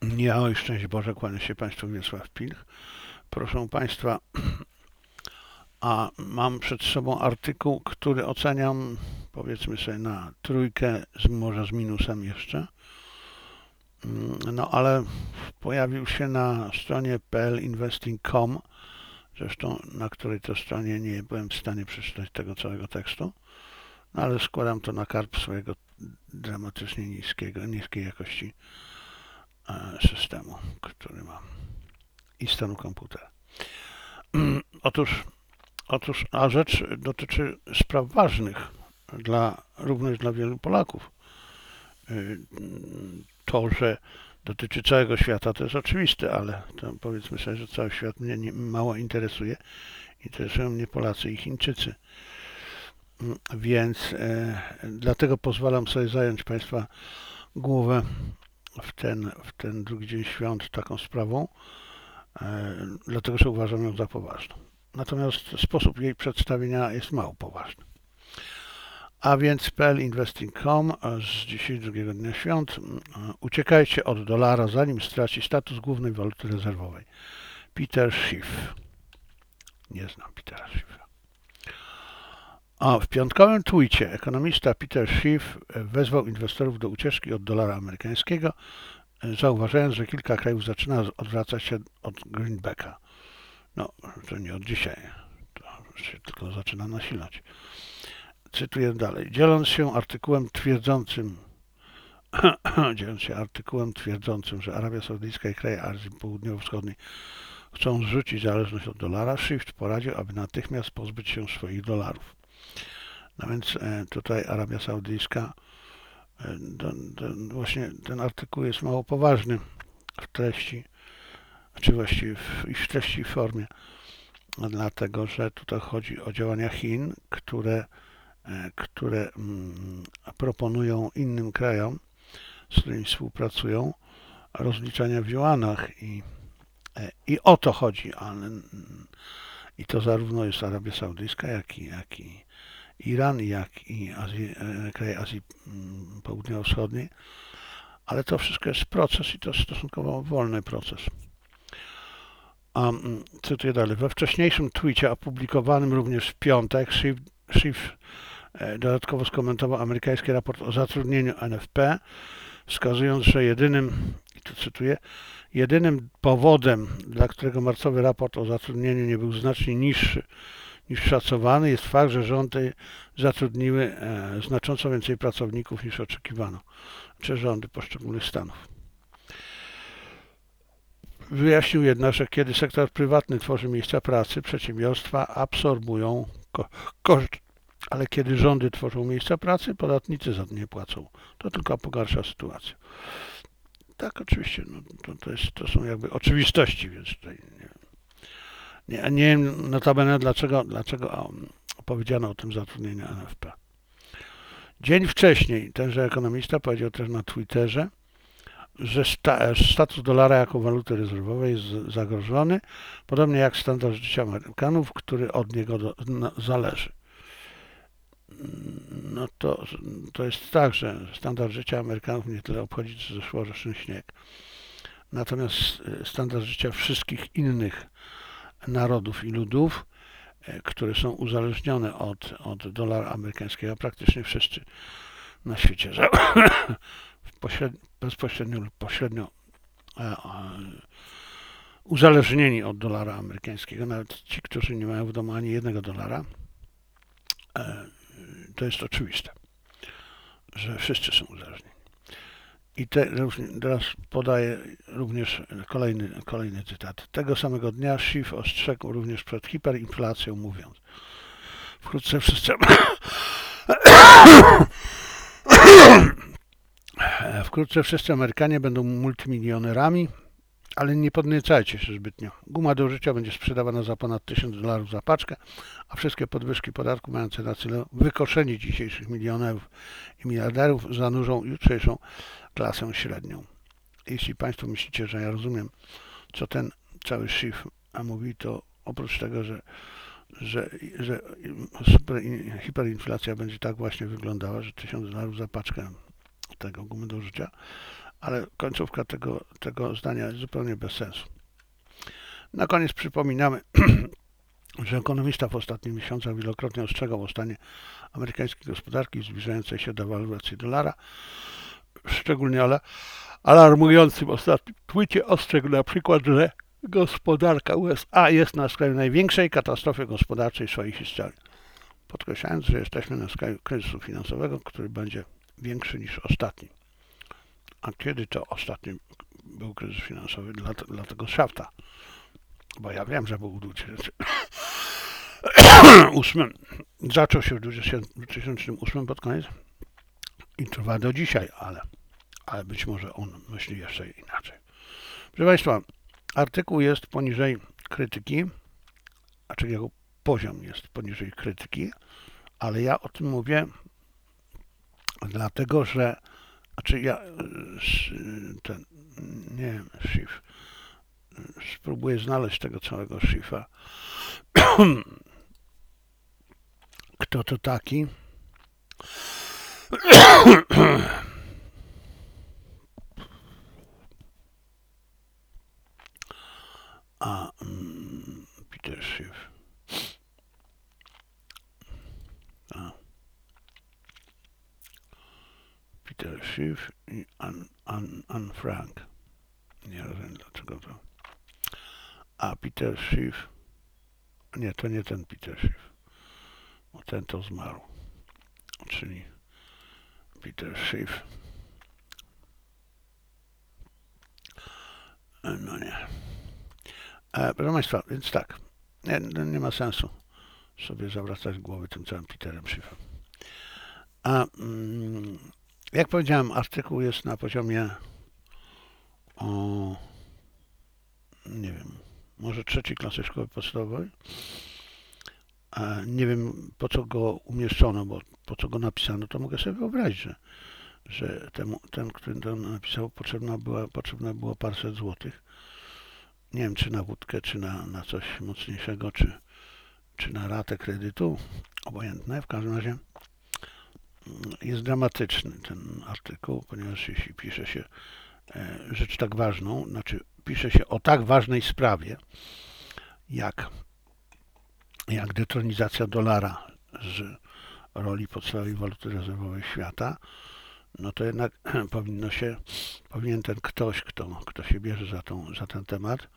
Ja, oj, szczęść Boże, kłania się Państwu Wiesław Pilch. Proszę Państwa, a mam przed sobą artykuł, który oceniam, powiedzmy sobie, na trójkę, może z minusem jeszcze. No ale pojawił się na stronie pelinvesting.com, zresztą na której to stronie nie byłem w stanie przeczytać tego całego tekstu, no ale składam to na karb swojego dramatycznie niskiej jakości systemu, który mam i stanu komputera. A rzecz dotyczy spraw ważnych również dla wielu Polaków. To, że dotyczy całego świata, to jest oczywiste, ale to powiedzmy sobie, że cały świat mnie mało interesuje. Interesują mnie Polacy i Chińczycy. Więc dlatego pozwalam sobie zająć Państwa głowę w ten drugi dzień świąt taką sprawą, dlatego że uważam ją za poważną. Natomiast sposób jej przedstawienia jest mało poważny. A więc pelinvesting.com z dzisiaj drugiego dnia świąt. Uciekajcie od dolara, zanim straci status głównej waluty rezerwowej. Peter Schiff. Nie znam Petera Schiffa. A w piątkowym tweetie ekonomista Peter Schiff wezwał inwestorów do ucieczki od dolara amerykańskiego, zauważając, że kilka krajów zaczyna odwracać się od greenbacka. No, to nie od dzisiaj, to się tylko zaczyna nasilać. Cytuję dalej. Dzieląc się artykułem twierdzącym, że Arabia Saudyjska i kraje Azji Południowo-Wschodniej chcą zrzucić zależność od dolara, Schiff poradził, aby natychmiast pozbyć się swoich dolarów. No więc tutaj Arabia Saudyjska, właśnie ten artykuł jest mało poważny w treści, czy właściwie w treści i formie, dlatego że tutaj chodzi o działania Chin, które proponują innym krajom, z którymi współpracują, rozliczania w juanach i o to chodzi, i to zarówno jest Arabia Saudyjska, jak i Iran, jak i kraje Azji Południowo-Wschodniej, ale to wszystko jest proces i to stosunkowo wolny proces. Cytuję dalej. We wcześniejszym tweetie opublikowanym również w piątek Schiff dodatkowo skomentował amerykański raport o zatrudnieniu NFP, wskazując, że jedynym powodem, dla którego marcowy raport o zatrudnieniu nie był znacznie niższy niż szacowany, jest fakt, że rządy zatrudniły znacząco więcej pracowników niż oczekiwano, czy rządy poszczególnych stanów. Wyjaśnił jednak, że kiedy sektor prywatny tworzy miejsca pracy, przedsiębiorstwa absorbują koszty, ale kiedy rządy tworzą miejsca pracy, podatnicy za to nie płacą. To tylko pogarsza sytuację. Tak, oczywiście, no, to są jakby oczywistości, więc tutaj nie wiem notabene dlaczego powiedziano o tym zatrudnieniu NFP. Dzień wcześniej tenże ekonomista powiedział też na Twitterze, że status dolara jako waluty rezerwowej jest zagrożony, podobnie jak standard życia Amerykanów, który od niego zależy. No to jest tak, że standard życia Amerykanów nie tyle obchodzi, co zeszłoroczny śnieg. Natomiast standard życia wszystkich innych narodów i ludów, które są uzależnione od dolara amerykańskiego, praktycznie wszyscy na świecie bezpośrednio lub pośrednio uzależnieni od dolara amerykańskiego, nawet ci, którzy nie mają w domu ani jednego dolara, to jest oczywiste, że wszyscy są uzależnieni. I teraz podaję również kolejny cytat. Tego samego dnia Schiff ostrzegł również przed hiperinflacją, mówiąc: Wkrótce wszyscy Amerykanie będą multimilionerami, ale nie podniecajcie się zbytnio. Guma do życia będzie sprzedawana za ponad $1000 za paczkę, a wszystkie podwyżki podatku mające na celu wykoszenie dzisiejszych milionerów i miliarderów zanurzą jutrzejszą klasę średnią. Jeśli Państwo myślicie, że ja rozumiem, co ten cały Schiff mówi, to oprócz tego, że hiperinflacja będzie tak właśnie wyglądała, że $1000 za paczkę tego gumy do życia, ale końcówka tego zdania jest zupełnie bez sensu. Na koniec przypominamy, że ekonomista w ostatnich miesiącach wielokrotnie ostrzegał o stanie amerykańskiej gospodarki zbliżającej się do waloryzacji dolara. Szczególnie alarmującym ostatnim twicie ostrzegł na przykład, że gospodarka USA jest na skraju największej katastrofy gospodarczej w swojej historii. Podkreślając, że jesteśmy na skraju kryzysu finansowego, który będzie większy niż ostatni. A kiedy to ostatni był kryzys finansowy? Dla tego szafta. Bo ja wiem, że był w 2008. Zaczął się w 2008 pod koniec i trwa do dzisiaj, ale być może on myśli jeszcze inaczej. Proszę Państwa, artykuł jest poniżej krytyki, znaczy jego poziom jest poniżej krytyki, ale ja o tym mówię dlatego, że spróbuję znaleźć tego całego Schiffa. Kto to taki? Peter Schiff. Peter Schiff i Anne Frank. Nie rozumiem dlaczego to. A Peter Schiff. Nie, to nie ten Peter Schiff. Bo ten to zmarł. Czyli Peter Schiff. No nie. Proszę Państwa, więc tak. Nie ma sensu sobie zawracać głowy tym całym Peterem Schiffem. Jak powiedziałem, artykuł jest na poziomie nie wiem, może trzeciej klasy szkoły podstawowej. Nie wiem, po co go umieszczono, bo po co go napisano, to mogę sobie wyobrazić, że ten, który to napisał, potrzebne było paręset złotych. Nie wiem, czy na wódkę, czy na coś mocniejszego, czy na ratę kredytu, obojętne. W każdym razie jest dramatyczny ten artykuł, ponieważ jeśli pisze się rzecz tak ważną, znaczy pisze się o tak ważnej sprawie, jak detronizacja dolara z roli podstawowej waluty rezerwowej świata, no to jednak powinien ten ktoś, kto się bierze za ten temat,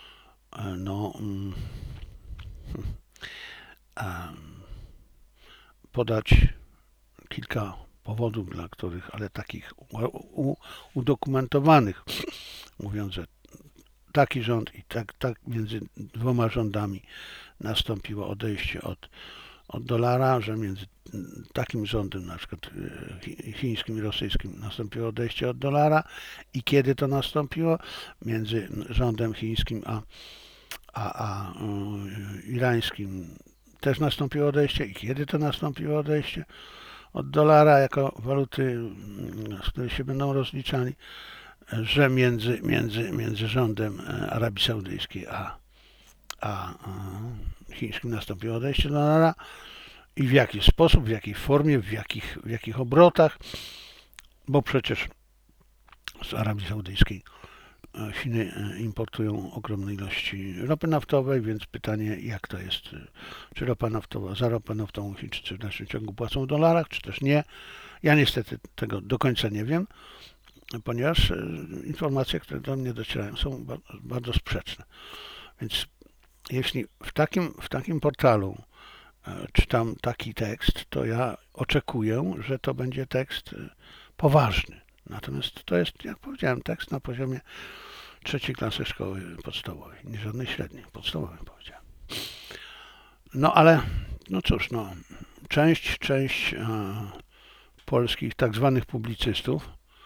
podać kilka powodów, dla których, ale takich udokumentowanych, mówiąc, że taki rząd i tak między dwoma rządami nastąpiło odejście od dolara, że między takim rządem, na przykład chińskim i rosyjskim, nastąpiło odejście od dolara i kiedy to nastąpiło, między rządem chińskim a irańskim też nastąpiło odejście i kiedy to nastąpiło odejście od dolara jako waluty, z której się będą rozliczali, że między rządem Arabii Saudyjskiej a chińskim nastąpiło odejście do dolara i w jaki sposób, w jakiej formie, w jakich obrotach, bo przecież z Arabii Saudyjskiej Chiny importują ogromne ilości ropy naftowej, więc pytanie, jak to jest, czy za ropę naftową Chińczycy w dalszym ciągu płacą w dolarach, czy też nie. Ja niestety tego do końca nie wiem, ponieważ informacje, które do mnie docierają, są bardzo sprzeczne. Więc jeśli w takim portalu czytam taki tekst, to ja oczekuję, że to będzie tekst poważny. Natomiast to jest, jak powiedziałem, tekst na poziomie trzeciej klasy szkoły podstawowej, nie żadnej średniej, podstawowej powiedziałem. No ale, no cóż, część polskich tak zwanych publicystów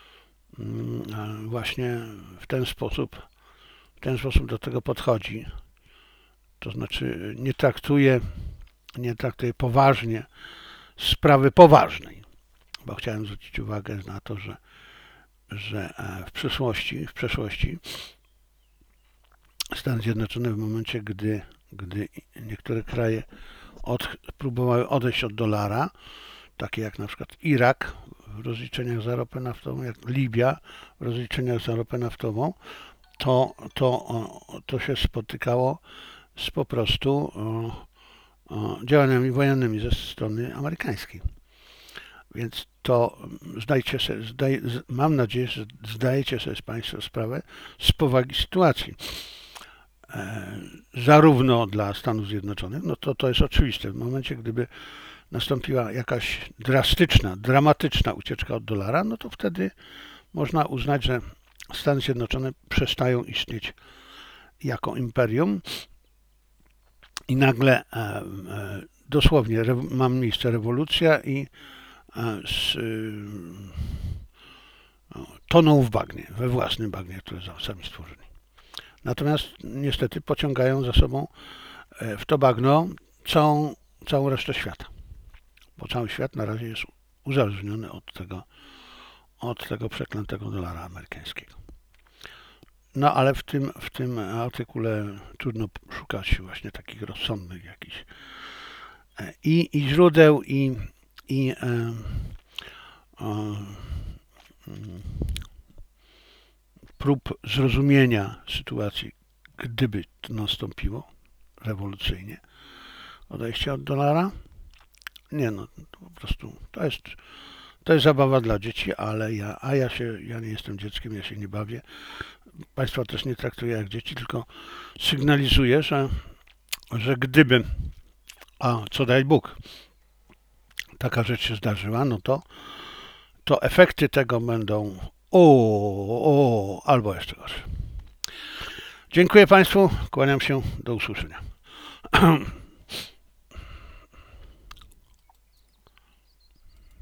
właśnie w ten sposób do tego podchodzi. To znaczy nie traktuje poważnie sprawy poważnej, bo chciałem zwrócić uwagę na to, że w przeszłości Stany Zjednoczone w momencie, gdy niektóre kraje próbowały odejść od dolara, takie jak na przykład Irak w rozliczeniach za ropę naftową, jak Libia w rozliczeniach za ropę naftową, to się spotykało z po prostu działaniami wojennymi ze strony amerykańskiej. Więc to mam nadzieję, że zdajecie sobie Państwo sprawę z powagi sytuacji. Zarówno dla Stanów Zjednoczonych, no to jest oczywiste. W momencie, gdyby nastąpiła jakaś dramatyczna ucieczka od dolara, no to wtedy można uznać, że Stany Zjednoczone przestają istnieć jako imperium i nagle dosłownie ma miejsce rewolucja i toną w bagnie, we własnym bagnie, które sami stworzyli. Natomiast niestety pociągają za sobą w to bagno całą resztę świata. Bo cały świat na razie jest uzależniony od tego przeklętego dolara amerykańskiego. No ale w tym artykule trudno szukać właśnie takich rozsądnych jakichś i źródeł, i prób zrozumienia sytuacji, gdyby to nastąpiło rewolucyjnie, odejście od dolara. Nie no, to po prostu to jest zabawa dla dzieci, ale ja nie jestem dzieckiem, ja się nie bawię. Państwa też nie traktuję jak dzieci, tylko sygnalizuję, że gdyby, a co daj Bóg, taka rzecz się zdarzyła, no to efekty tego będą albo jeszcze gorsze. Dziękuję Państwu, kłaniam się, do usłyszenia.